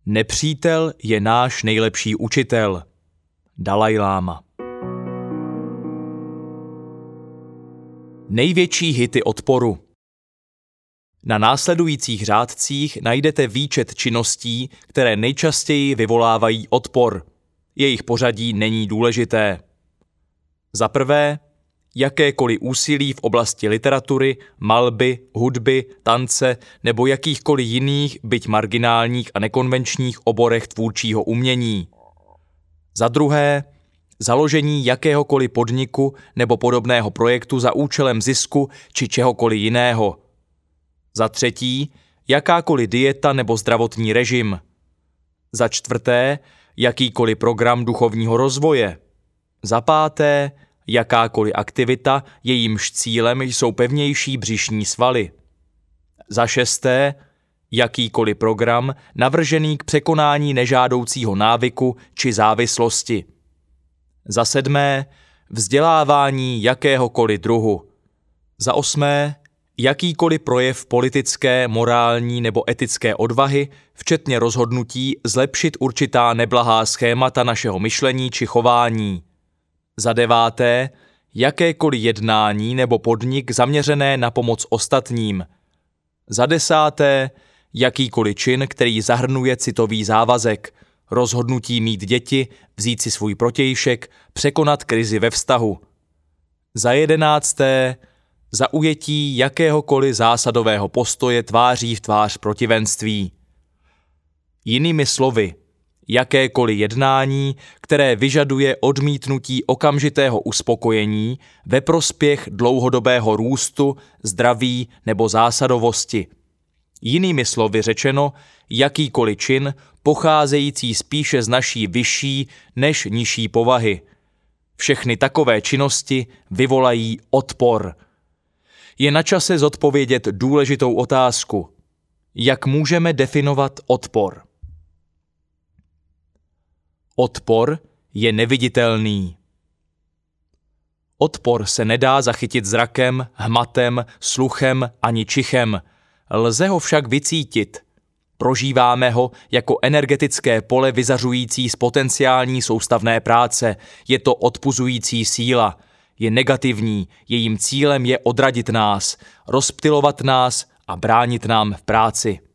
Nepřítel je náš nejlepší učitel. Dalajláma. Největší hity odporu. Na následujících řádcích najdete výčet činností, které nejčastěji vyvolávají odpor. Jejich pořadí není důležité. Za prvé, jakékoliv úsilí v oblasti literatury, malby, hudby, tance nebo jakýchkoliv jiných, byť marginálních a nekonvenčních oborech tvůrčího umění. Za druhé, založení jakéhokoliv podniku nebo podobného projektu za účelem zisku či čehokoliv jiného. Za třetí, jakákoliv dieta nebo zdravotní režim. Za čtvrté, jakýkoliv program duchovního rozvoje. Za páté, jakákoliv aktivita, jejímž cílem jsou pevnější břišní svaly. Za šesté, jakýkoliv program navržený k překonání nežádoucího návyku či závislosti. Za sedmé, vzdělávání jakéhokoliv druhu. Za osmé, jakýkoliv projev politické, morální nebo etické odvahy, včetně rozhodnutí zlepšit určitá neblahá schémata našeho myšlení či chování. Za deváté, jakékoliv jednání nebo podnik zaměřené na pomoc ostatním. Za desáté, jakýkoliv čin, který zahrnuje citový závazek, rozhodnutí mít děti, vzít si svůj protějšek, překonat krizi ve vztahu. Za jedenácté, zaujetí jakéhokoliv zásadového postoje tváří v tvář protivenství. Jinými slovy, jakékoliv jednání, které vyžaduje odmítnutí okamžitého uspokojení ve prospěch dlouhodobého růstu, zdraví nebo zásadovosti. Jinými slovy řečeno, jakýkoliv čin pocházející spíše z naší vyšší než nižší povahy. Všechny takové činnosti vyvolají odpor. Je na čase zodpovědět důležitou otázku. Jak můžeme definovat odpor? Odpor je neviditelný. Odpor se nedá zachytit zrakem, hmatem, sluchem ani čichem. Lze ho však vycítit. Prožíváme ho jako energetické pole vyzařující z potenciální soustavné práce. Je to odpuzující síla. Je negativní, jejím cílem je odradit nás, rozptylovat nás a bránit nám v práci.